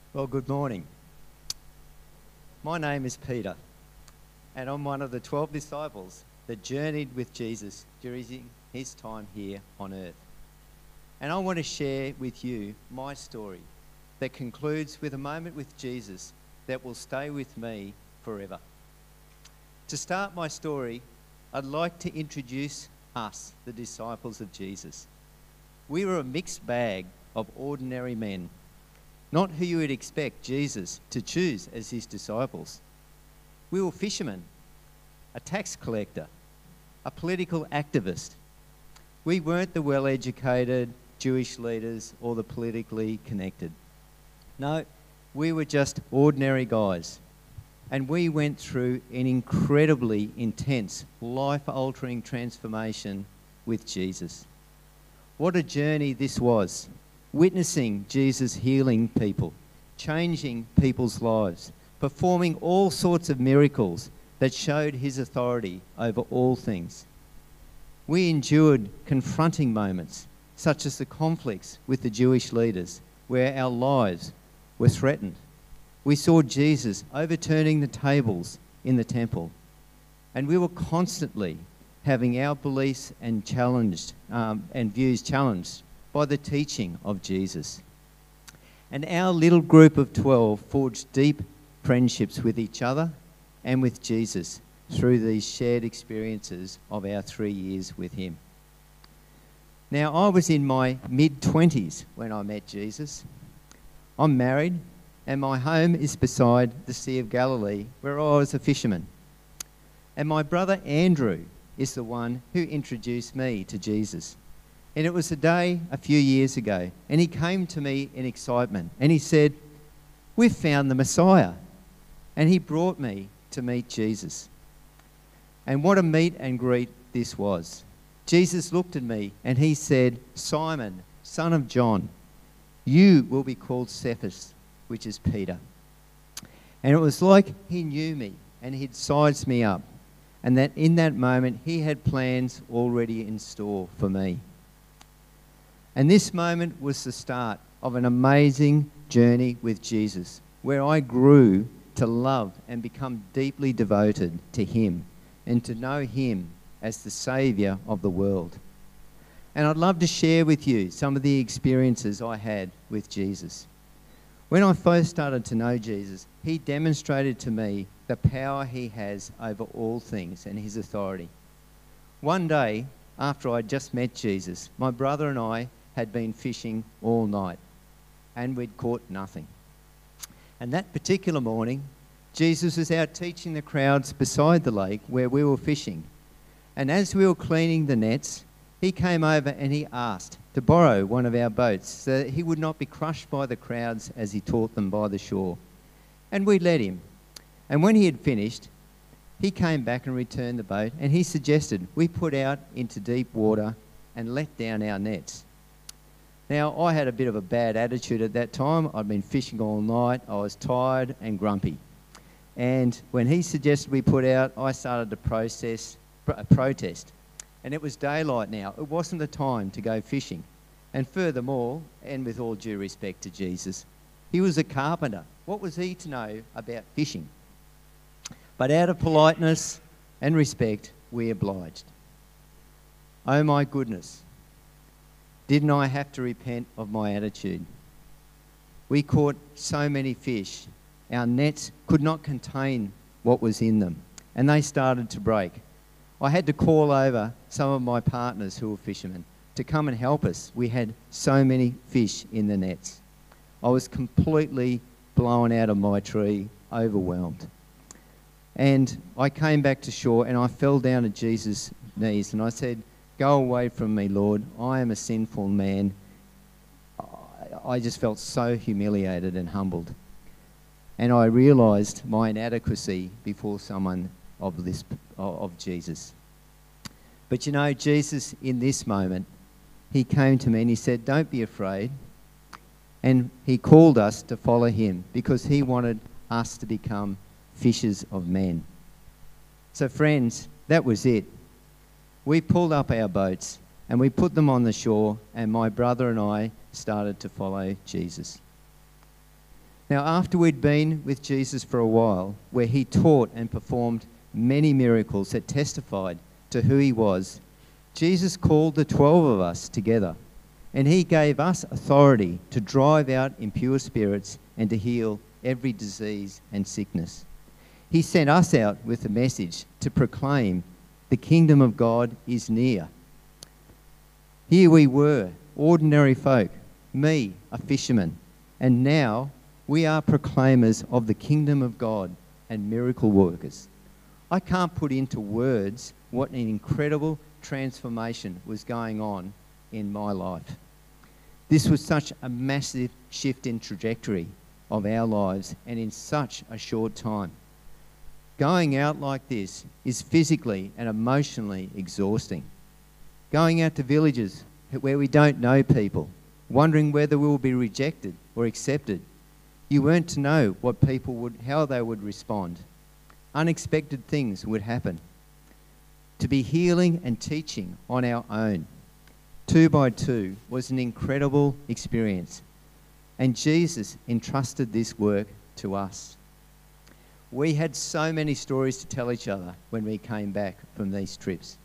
Well, good morning. My name is Peter, and I'm one of the 12 disciples that journeyed with Jesus during his time here on earth. And I want to share with you my story that concludes with a moment with Jesus that will stay with me forever. To start my story, I'd like to introduce us, the disciples of Jesus. We were a mixed bag of ordinary men, not who you would expect Jesus to choose as his disciples. We were fishermen, a tax collector, a political activist. We weren't the well-educated Jewish leaders or the politically connected. No, we were just ordinary guys. And we went through an incredibly intense, life-altering transformation with Jesus. What a journey this was. Witnessing Jesus healing people, changing people's lives, performing all sorts of miracles that showed his authority over all things. We endured confronting moments, such as the conflicts with the Jewish leaders, where our lives were threatened. We saw Jesus overturning the tables in the temple, and we were constantly having our beliefs and views challenged by the teaching of Jesus. And our little group of 12 forged deep friendships with each other and with Jesus through these shared experiences of our 3 years with him. Now, I was in my mid-20s when I met Jesus. I'm married, and my home is beside the Sea of Galilee, where I was a fisherman. And my brother Andrew is the one who introduced me to Jesus. And it was a day a few years ago, and he came to me in excitement, and he said, "We've found the Messiah." And he brought me to meet Jesus. And what a meet and greet this was. Jesus looked at me, and he said, "Simon, son of John, you will be called Cephas," which is Peter. And it was like he knew me, and he'd sized me up, and that in that moment he had plans already in store for me. And this moment was the start of an amazing journey with Jesus, where I grew to love and become deeply devoted to him and to know him as the Saviour of the world. And I'd love to share with you some of the experiences I had with Jesus. When I first started to know Jesus, he demonstrated to me the power he has over all things and his authority. One day, after I'd just met Jesus, my brother and I had been fishing all night, and we'd caught nothing. And that particular morning, Jesus was out teaching the crowds beside the lake where we were fishing. And as we were cleaning the nets, he came over and he asked to borrow one of our boats so that he would not be crushed by the crowds as he taught them by the shore. And we let him. And when he had finished, he came back and returned the boat, and he suggested we put out into deep water and let down our nets. Now, I had a bit of a bad attitude at that time. I'd been fishing all night. I was tired and grumpy. And when he suggested we put out, I started to protest. And it was daylight now. It wasn't the time to go fishing. And furthermore, and with all due respect to Jesus, he was a carpenter. What was he to know about fishing? But out of politeness and respect, we obliged. Oh my goodness. Didn't I have to repent of my attitude? We caught so many fish. Our nets could not contain what was in them, and they started to break. I had to call over some of my partners who were fishermen to come and help us. We had so many fish in the nets. I was completely blown out of my tree, overwhelmed. And I came back to shore, and I fell down at Jesus' knees, and I said, "Go away from me, Lord. I am a sinful man." I just felt so humiliated and humbled. And I realised my inadequacy before someone of Jesus. But you know, Jesus, in this moment, he came to me and he said, "Don't be afraid." And he called us to follow him because he wanted us to become fishers of men. So friends, that was it. We pulled up our boats and we put them on the shore, and my brother and I started to follow Jesus. Now, after we'd been with Jesus for a while, where he taught and performed many miracles that testified to who he was, Jesus called the 12 of us together, and he gave us authority to drive out impure spirits and to heal every disease and sickness. He sent us out with a message to proclaim the kingdom of God is near. Here we were, ordinary folk, me, a fisherman, and now we are proclaimers of the kingdom of God and miracle workers. I can't put into words what an incredible transformation was going on in my life. This was such a massive shift in trajectory of our lives and in such a short time. Going out like this is physically and emotionally exhausting. Going out to villages where we don't know people, wondering whether we will be rejected or accepted. You weren't to know what people how they would respond. Unexpected things would happen. To be healing and teaching on our own, 2 by 2, was an incredible experience. And Jesus entrusted this work to us. We had so many stories to tell each other when we came back from these trips.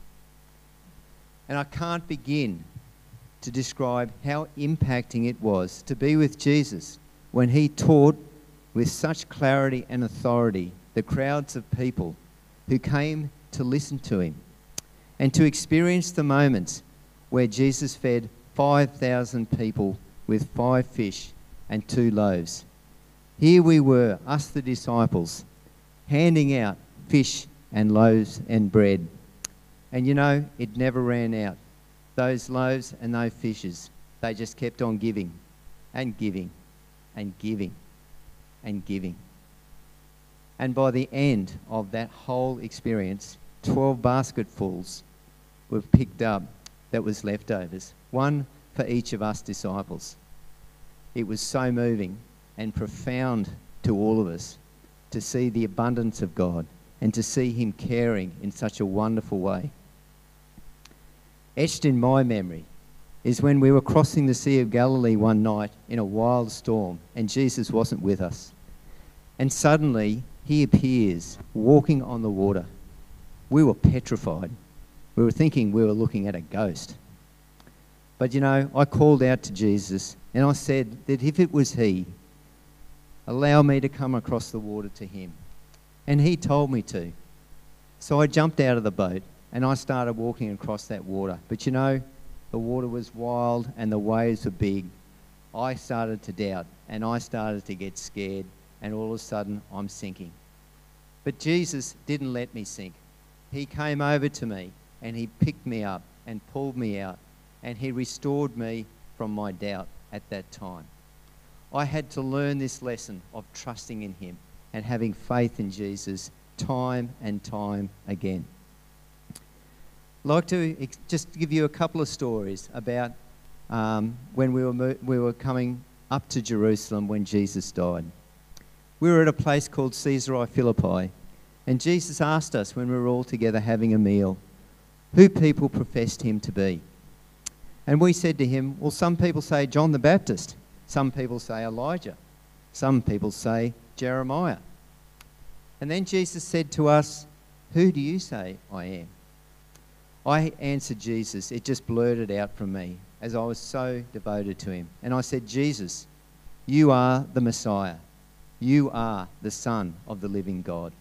And I can't begin to describe how impacting it was to be with Jesus when he taught with such clarity and authority the crowds of people who came to listen to him, and to experience the moments where Jesus fed 5,000 people with 5 fish and 2 loaves. Here we were, us the disciples, handing out fish and loaves and bread. And you know, it never ran out. Those loaves and those fishes, they just kept on giving and giving and giving and giving. And by the end of that whole experience, 12 basketfuls were picked up that was leftovers, one for each of us disciples. It was so moving and profound to all of us to see the abundance of God and to see him caring in such a wonderful way. Etched in my memory is when we were crossing the Sea of Galilee one night in a wild storm and Jesus wasn't with us. And suddenly he appears walking on the water. We were petrified. We were thinking we were looking at a ghost. But you know, I called out to Jesus and I said that if it was he, allow me to come across the water to him. And he told me to. So I jumped out of the boat and I started walking across that water. But you know, the water was wild and the waves were big. I started to doubt and I started to get scared, and all of a sudden I'm sinking. But Jesus didn't let me sink. He came over to me and he picked me up and pulled me out, and he restored me from my doubt at that time. I had to learn this lesson of trusting in him and having faith in Jesus time and time again. I'd like to just give you a couple of stories about when we were coming up to Jerusalem when Jesus died. We were at a place called Caesarea Philippi, and Jesus asked us when we were all together having a meal, who people professed him to be. And we said to him, well, some people say John the Baptist, some people say Elijah, some people say Jeremiah. And then Jesus said to us, who do you say I am? I answered Jesus. It just blurted out from me as I was so devoted to him. And I said, Jesus, you are the Messiah. You are the Son of the living God.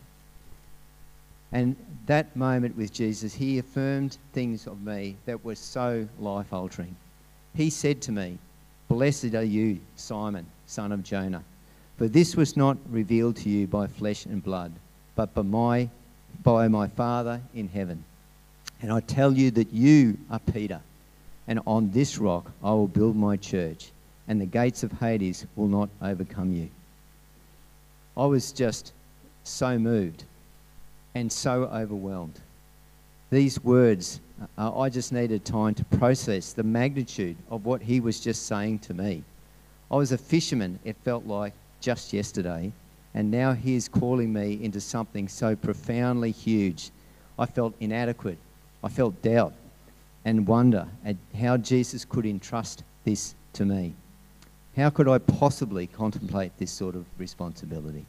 And that moment with Jesus, he affirmed things of me that were so life-altering. He said to me, blessed are you, Simon, son of Jonah, for this was not revealed to you by flesh and blood, but by my Father in heaven. And I tell you that you are Peter, and on this rock I will build my church, and the gates of Hades will not overcome you. I was just so moved and so overwhelmed. These words, I just needed time to process the magnitude of what he was just saying to me. I was a fisherman, it felt like, just yesterday, and now he is calling me into something so profoundly huge. I felt inadequate. I felt doubt and wonder at how Jesus could entrust this to me. How could I possibly contemplate this sort of responsibility?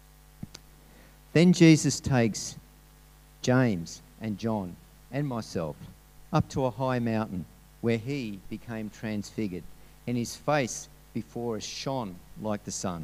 Then Jesus takes James and John and myself up to a high mountain where he became transfigured, and his face before us shone like the sun.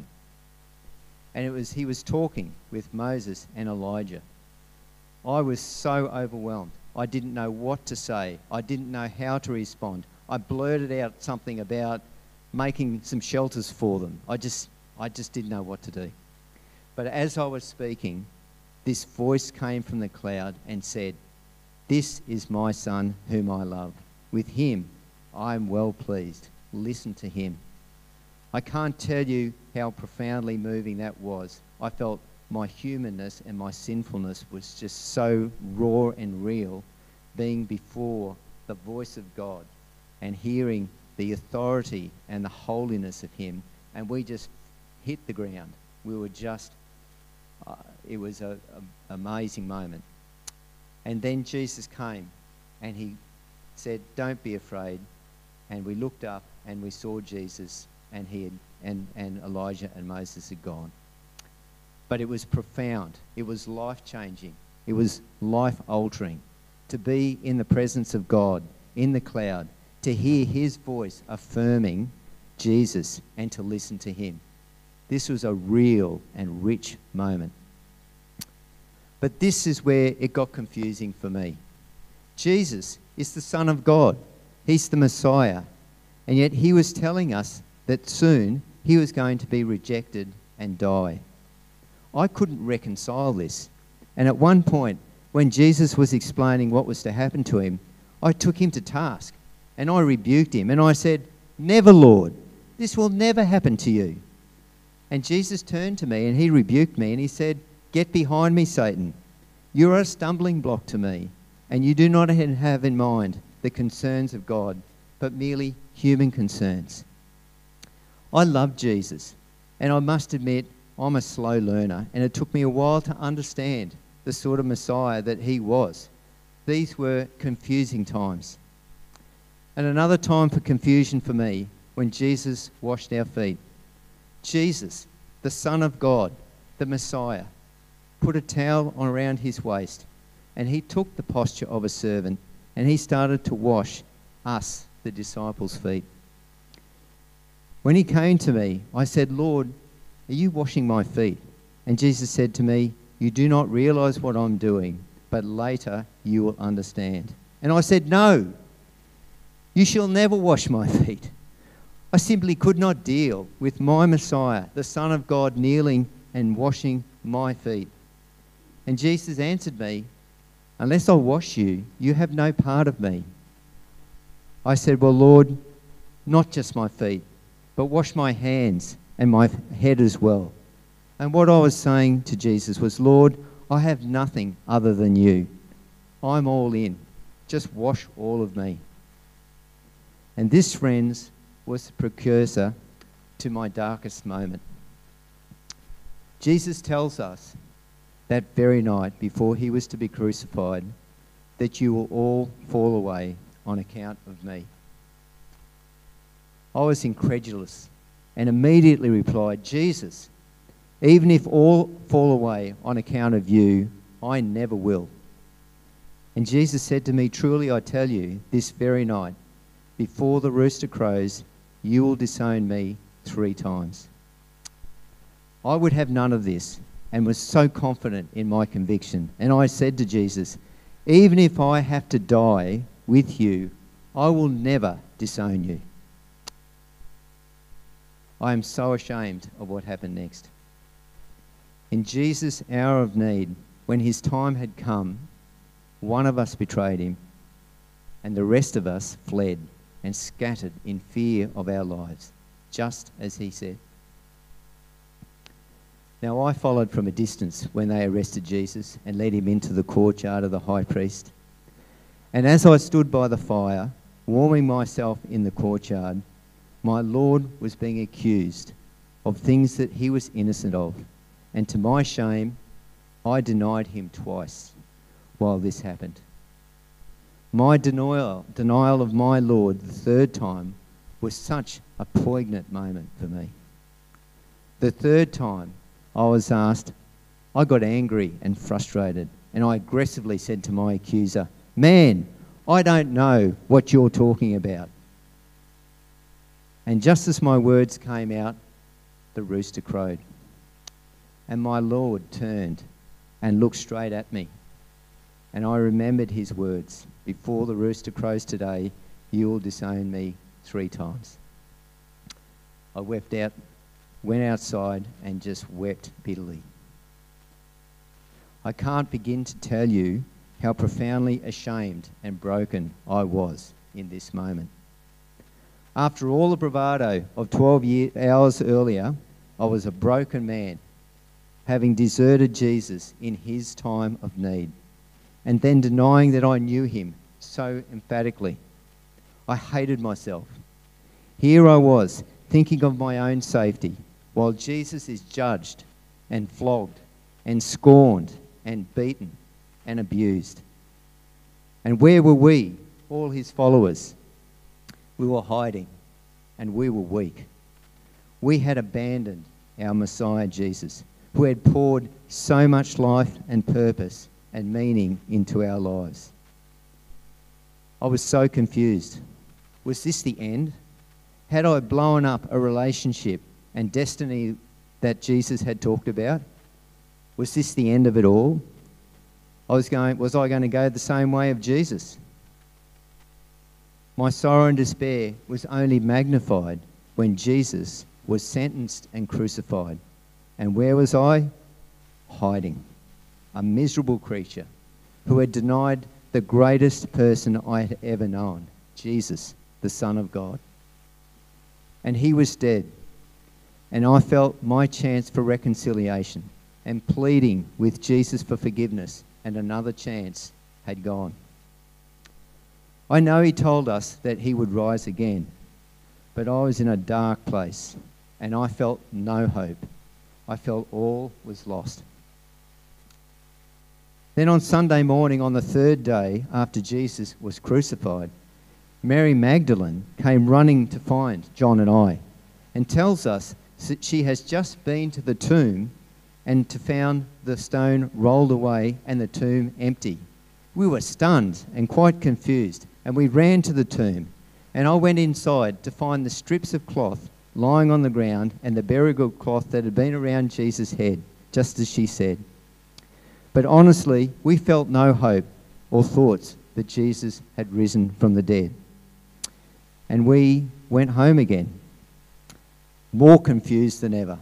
And he was talking with Moses and Elijah. I was so overwhelmed. I didn't know what to say. I didn't know how to respond. I blurted out something about making some shelters for them. I just didn't know what to do. But as I was speaking, this voice came from the cloud and said, "This is my son whom I love. With him I am well pleased. Listen to him." I can't tell you how profoundly moving that was. I felt my humanness and my sinfulness was just so raw and real, being before the voice of God and hearing the authority and the holiness of him, and we just hit the ground. We were just, it was an amazing moment. And then Jesus came and he said, "Don't be afraid." And we looked up and we saw Jesus, and and Elijah and Moses had gone. But it was profound. It was life-changing. It was life-altering to be in the presence of God, in the cloud, to hear his voice affirming Jesus and to listen to him. This was a real and rich moment. But this is where it got confusing for me. Jesus is the Son of God. He's the Messiah. And yet he was telling us that soon he was going to be rejected and die. I couldn't reconcile this. And at one point, when Jesus was explaining what was to happen to him, I took him to task and I rebuked him and I said, "Never, Lord. This will never happen to you." And Jesus turned to me and he rebuked me and he said, "Get behind me, Satan. You are a stumbling block to me, and you do not have in mind the concerns of God, but merely human concerns." I love Jesus, and I must admit I'm a slow learner, and it took me a while to understand the sort of Messiah that he was. These were confusing times. And another time for confusion for me, when Jesus washed our feet. Jesus, the Son of God, the Messiah, put a towel around his waist, and he took the posture of a servant, and he started to wash us, the disciples' feet. When he came to me, I said, "Lord, are you washing my feet?" And Jesus said to me, "You do not realize what I'm doing, but later you will understand." And I said, "No, you shall never wash my feet." I simply could not deal with my Messiah, the Son of God, kneeling and washing my feet. And Jesus answered me, "Unless I wash you, you have no part of me." I said, "Well, Lord, not just my feet, but wash my hands and my head as well." And what I was saying to Jesus was, "Lord, I have nothing other than you. I'm all in. Just wash all of me." And this, friends, was the precursor to my darkest moment. Jesus tells us that very night before he was to be crucified that you will all fall away on account of me. I was incredulous and immediately replied, "Jesus, even if all fall away on account of you, I never will." And Jesus said to me, "Truly I tell you, this very night, before the rooster crows, you will disown me 3 times. I would have none of this and was so confident in my conviction. And I said to Jesus, "Even if I have to die with you, I will never disown you." I am so ashamed of what happened next. In Jesus' hour of need, when his time had come, one of us betrayed him, and the rest of us fled and scattered in fear of our lives, just as he said. Now I followed from a distance when they arrested Jesus and led him into the courtyard of the high priest. And as I stood by the fire, warming myself in the courtyard, my Lord was being accused of things that he was innocent of. And to my shame, I denied him twice while this happened. My denial of my Lord the 3rd time was such a poignant moment for me. The third time I was asked, I got angry and frustrated, and I aggressively said to my accuser, "Man, I don't know what you're talking about." And just as my words came out, the rooster crowed. And my Lord turned and looked straight at me. And I remembered his words, "Before the rooster crows today, you will disown me 3 times." I went outside and just wept bitterly. I can't begin to tell you how profoundly ashamed and broken I was in this moment. After all the bravado of 12 hours earlier, I was a broken man, having deserted Jesus in his time of need, and then denying that I knew him so emphatically. I hated myself. Here I was, thinking of my own safety, while Jesus is judged and flogged and scorned and beaten and abused. And where were we, all his followers? We were hiding, and we were weak. We had abandoned our Messiah Jesus, who had poured so much life and purpose and meaning into our lives. I was so confused. Was this the end? Had I blown up a relationship and destiny that Jesus had talked about? Was this the end of it all? Was I going to go the same way of Jesus? My sorrow and despair was only magnified when Jesus was sentenced and crucified. And where was I? Hiding. A miserable creature who had denied the greatest person I had ever known, Jesus, the Son of God. And he was dead. And I felt my chance for reconciliation and pleading with Jesus for forgiveness and another chance had gone. I know he told us that he would rise again, but I was in a dark place and I felt no hope. I felt all was lost. Then on Sunday morning, on the 3rd day after Jesus was crucified, Mary Magdalene came running to find John and I and tells us that she has just been to the tomb and found the stone rolled away and the tomb empty. We were stunned and quite confused, and we ran to the tomb, and I went inside to find the strips of cloth lying on the ground and the burial cloth that had been around Jesus' head, just as she said. But honestly, we felt no hope or thoughts that Jesus had risen from the dead. And we went home again, more confused than ever.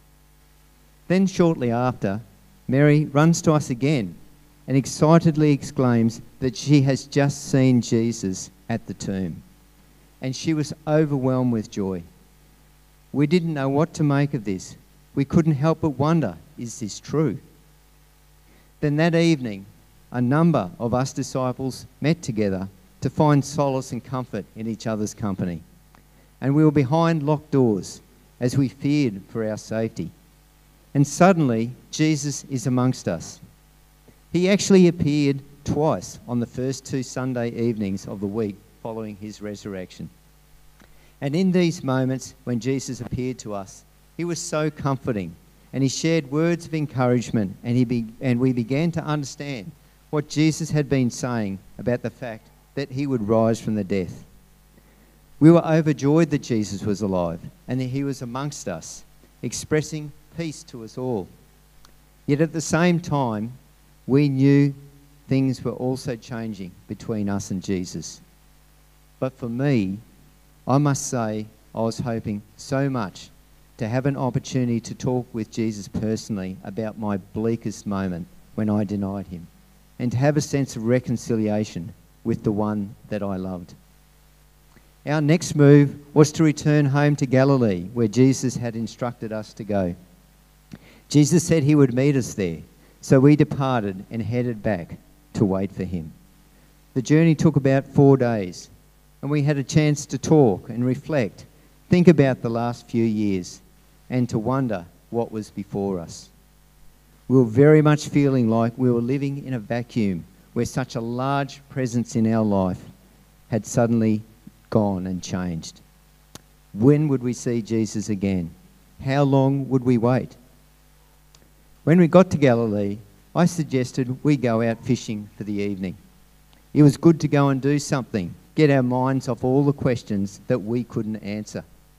Then shortly after, Mary runs to us again and excitedly exclaims that she has just seen Jesus at the tomb. And she was overwhelmed with joy. We didn't know what to make of this. We couldn't help but wonder, is this true? Then that evening, a number of us disciples met together to find solace and comfort in each other's company. And we were behind locked doors as we feared for our safety. And suddenly, Jesus is amongst us. He actually appeared twice on the first 2 Sunday evenings of the week following his resurrection. And in these moments when Jesus appeared to us, he was so comforting, and he shared words of encouragement, and we began to understand what Jesus had been saying about the fact that he would rise from the dead. We were overjoyed that Jesus was alive and that he was amongst us, expressing peace to us all. Yet at the same time, we knew things were also changing between us and Jesus. But for me, I must say I was hoping so much to have an opportunity to talk with Jesus personally about my bleakest moment when I denied him, and to have a sense of reconciliation with the one that I loved. Our next move was to return home to Galilee, where Jesus had instructed us to go. Jesus said he would meet us there, so we departed and headed back to wait for him. The journey took about 4 days, and we had a chance to talk and reflect, think about the last few years, and to wonder what was before us. We were very much feeling like we were living in a vacuum where such a large presence in our life had suddenly gone and changed. When would we see Jesus again? How long would we wait? When we got to Galilee, I suggested we go out fishing for the evening. It was good to go and do something, get our minds off all the questions that we couldn't answer.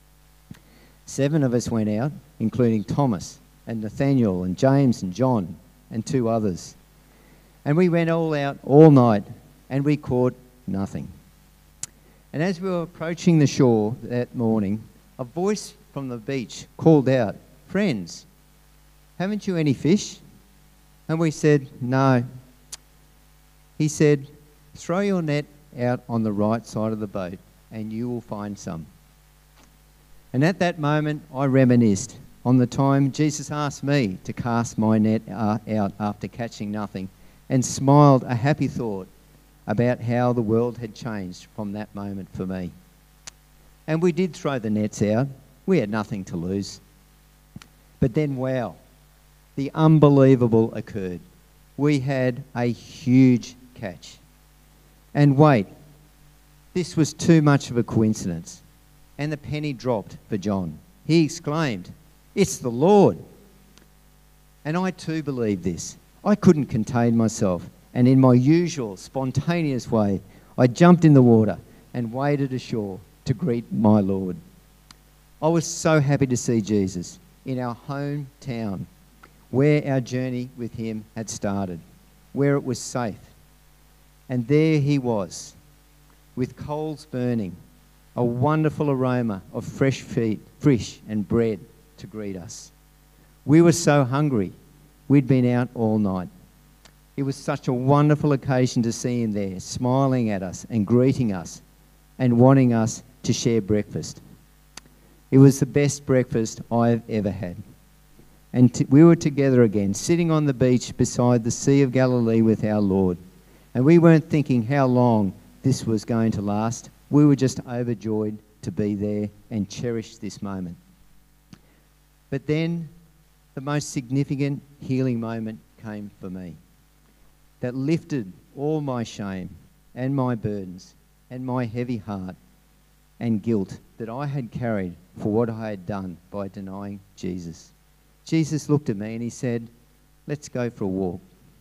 7 of us went out, including Thomas and Nathaniel and James and John and 2 others. And we went all out all night and we caught nothing. And as we were approaching the shore that morning, a voice from the beach called out, "Friends, haven't you any fish?" And we said, "No." He said, "Throw your net out on the right side of the boat and you will find some." And at that moment, I reminisced on the time Jesus asked me to cast my net out after catching nothing, and smiled a happy thought about how the world had changed from that moment for me. And we did throw the nets out. We had nothing to lose. But then, wow, the unbelievable occurred. We had a huge catch. And wait, this was too much of a coincidence. And the penny dropped for John. He exclaimed, "It's the Lord." And I too believed this. I couldn't contain myself. And in my usual spontaneous way, I jumped in the water and waded ashore to greet my Lord. I was so happy to see Jesus in our hometown, where our journey with him had started, where it was safe. And there he was, with coals burning, a wonderful aroma of fresh fish and bread to greet us. We were so hungry. We'd been out all night. It was such a wonderful occasion to see him there, smiling at us and greeting us and wanting us to share breakfast. It was the best breakfast I've ever had. And we were together again, sitting on the beach beside the Sea of Galilee with our Lord. And we weren't thinking how long this was going to last. We were just overjoyed to be there and cherish this moment. But then the most significant healing moment came for me, that lifted all my shame and my burdens and my heavy heart and guilt that I had carried for what I had done by denying Jesus. Jesus looked at me and he said, "Let's go for a walk."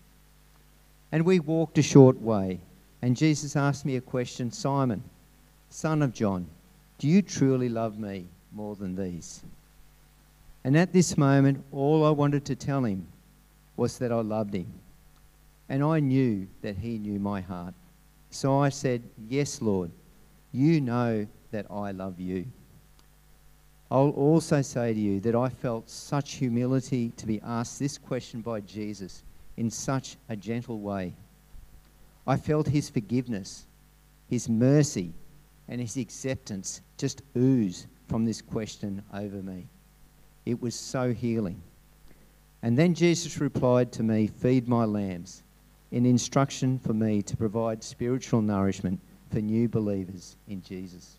And we walked a short way, and Jesus asked me a question, "Simon, son of John, do you truly love me more than these?" And at this moment, all I wanted to tell him was that I loved him. And I knew that he knew my heart. So I said, "Yes, Lord, you know that I love you." I'll also say to you that I felt such humility to be asked this question by Jesus in such a gentle way. I felt his forgiveness, his mercy, and his acceptance just ooze from this question over me. It was so healing. And then Jesus replied to me, "Feed my lambs," in instruction for me to provide spiritual nourishment for new believers in Jesus.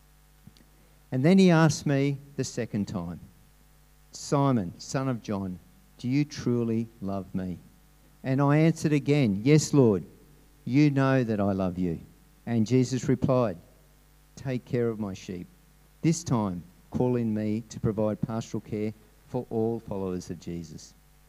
And then he asked me the second time, "Simon, son of John, do you truly love me?" And I answered again, "Yes, Lord, you know that I love you." And Jesus replied, "Take care of my sheep," this time calling me to provide pastoral care for all followers of Jesus.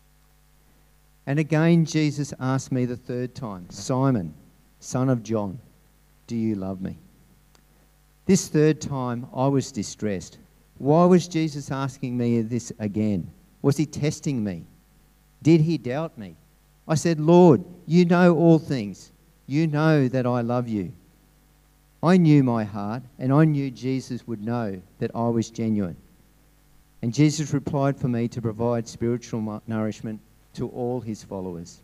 And again, Jesus asked me the third time, "Simon, son of John, do you love me?" This third time, I was distressed. Why was Jesus asking me this again? Was he testing me? Did he doubt me? I said, "Lord, you know all things. You know that I love you." I knew my heart, and I knew Jesus would know that I was genuine. And Jesus replied for me to provide spiritual nourishment to all his followers.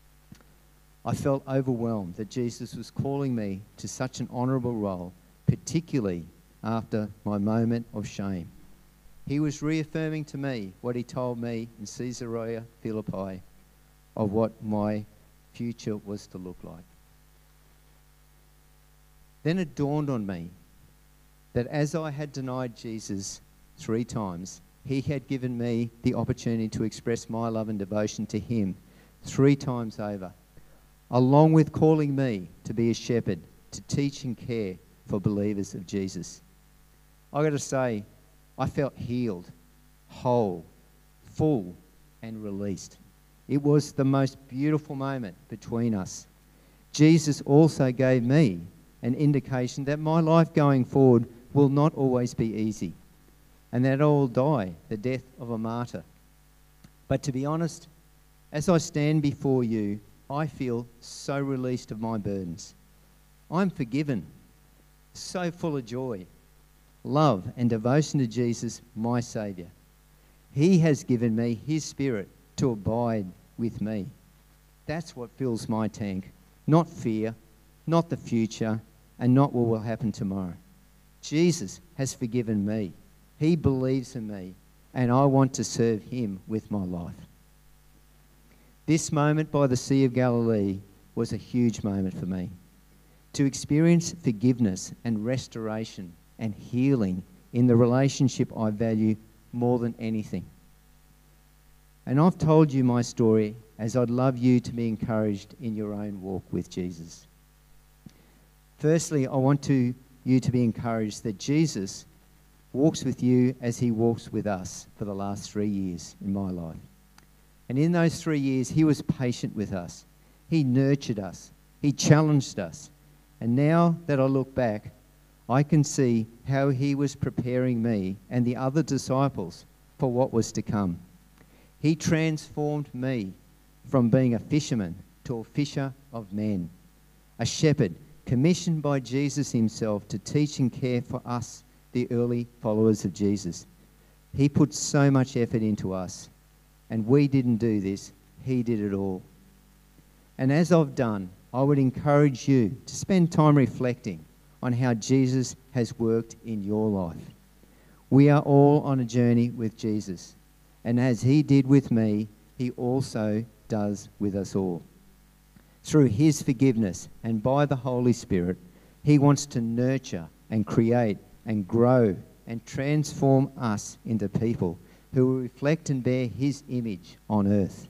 I felt overwhelmed that Jesus was calling me to such an honourable role, particularly after my moment of shame. He was reaffirming to me what he told me in Caesarea Philippi of what my future was to look like. Then it dawned on me that as I had denied Jesus 3 times, he had given me the opportunity to express my love and devotion to him 3 times over, along with calling me to be a shepherd, to teach and care for believers of Jesus. I got to say, I felt healed, whole, full, and released. It was the most beautiful moment between us. Jesus also gave me an indication that my life going forward will not always be easy, and that I will die the death of a martyr. But to be honest, as I stand before you, I feel so released of my burdens. I'm forgiven, so full of joy, love, and devotion to Jesus, my Saviour. He has given me His Spirit to abide with me. That's what fills my tank, not fear, not the future, and not what will happen tomorrow. Jesus has forgiven me. He believes in me, and I want to serve Him with my life. This moment by the Sea of Galilee was a huge moment for me. To experience forgiveness and restoration and healing in the relationship I value more than anything. And I've told you my story as I'd love you to be encouraged in your own walk with Jesus. Firstly, I want you to be encouraged that Jesus walks with you as He walks with us for the last 3 years in my life. And in those 3 years, He was patient with us. He nurtured us. He challenged us. And now that I look back, I can see how He was preparing me and the other disciples for what was to come. He transformed me from being a fisherman to a fisher of men, a shepherd commissioned by Jesus Himself to teach and care for us, the early followers of Jesus. He put so much effort into us, and we didn't do this. He did it all. And as I've done, I would encourage you to spend time reflecting on how Jesus has worked in your life. We are all on a journey with Jesus, and as He did with me, He also does with us all. Through His forgiveness and by the Holy Spirit, He wants to nurture and create and grow and transform us into people who will reflect and bear His image on earth.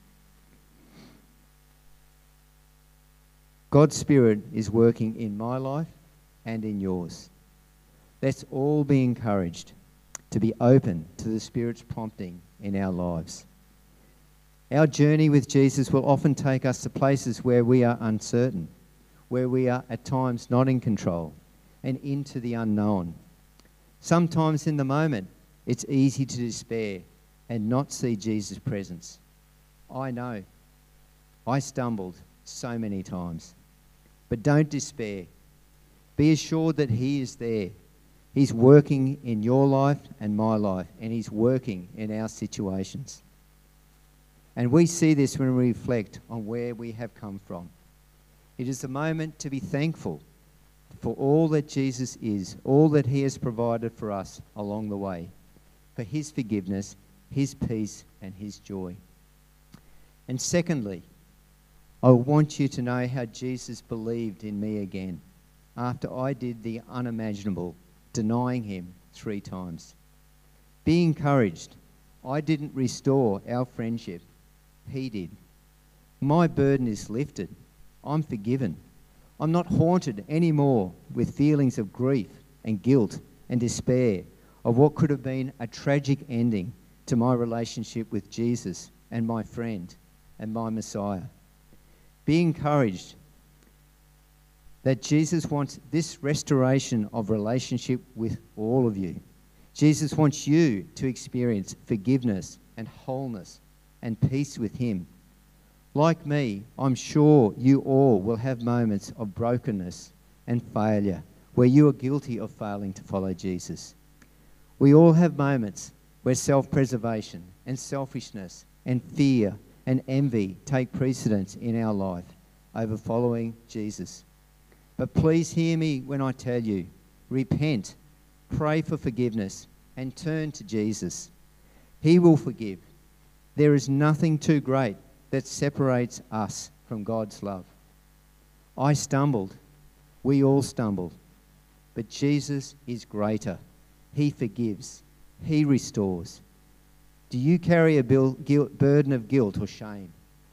God's Spirit is working in my life and in yours. Let's all be encouraged to be open to the Spirit's prompting in our lives. Our journey with Jesus will often take us to places where we are uncertain, where we are at times not in control, and into the unknown. Sometimes in the moment, it's easy to despair and not see Jesus' presence. I know. I stumbled so many times. But don't despair. Be assured that He is there. He's working in your life and my life, and He's working in our situations. And we see this when we reflect on where we have come from. It is a moment to be thankful for all that Jesus is, all that He has provided for us along the way, for His forgiveness, His peace, and His joy. And secondly, I want you to know how Jesus believed in me again after I did the unimaginable, denying Him 3 times. Be encouraged. I didn't restore our friendship. He did. My burden is lifted. I'm forgiven. I'm not haunted anymore with feelings of grief and guilt and despair of what could have been a tragic ending to my relationship with Jesus and my friend and my Messiah. Be encouraged that Jesus wants this restoration of relationship with all of you. Jesus wants you to experience forgiveness and wholeness and peace with Him. Like me, I'm sure you all will have moments of brokenness and failure where you are guilty of failing to follow Jesus. We all have moments where self-preservation and selfishness and fear and envy take precedence in our life over following Jesus. But please hear me when I tell you, repent, pray for forgiveness, and turn to Jesus. He will forgive. There is nothing too great that separates us from God's love. I stumbled. We all stumbled. But Jesus is greater. He forgives. He restores. Do you carry a burden of guilt or shame?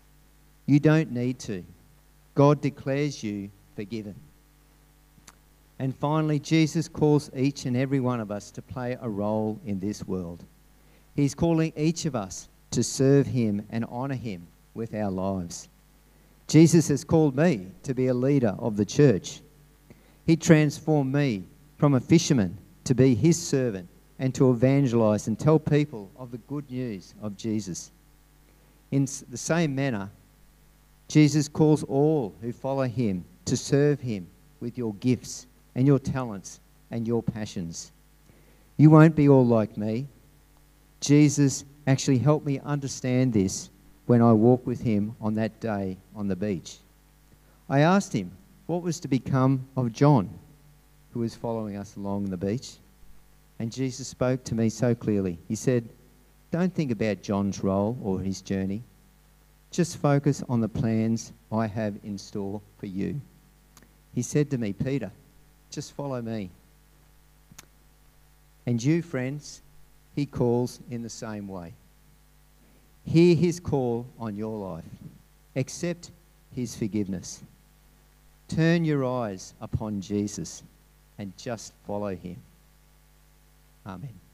You don't need to. God declares you forgiven. And finally, Jesus calls each and every one of us to play a role in this world. He's calling each of us to serve him and honour him with our lives. Jesus has called me to be a leader of the church. He transformed me from a fisherman to be his servant and to evangelise and tell people of the good news of Jesus. In the same manner, Jesus calls all who follow him to serve him with your gifts and your talents and your passions. You won't be all like me. Jesus actually helped me understand this when I walked with him on that day on the beach. I asked him what was to become of John, who was following us along the beach. And Jesus spoke to me so clearly. He said, "Don't think about John's role or his journey. Just focus on the plans I have in store for you." He said to me, "Peter, just follow me." And you, friends, he calls in the same way. Hear his call on your life. Accept his forgiveness. Turn your eyes upon Jesus and just follow him. Amen.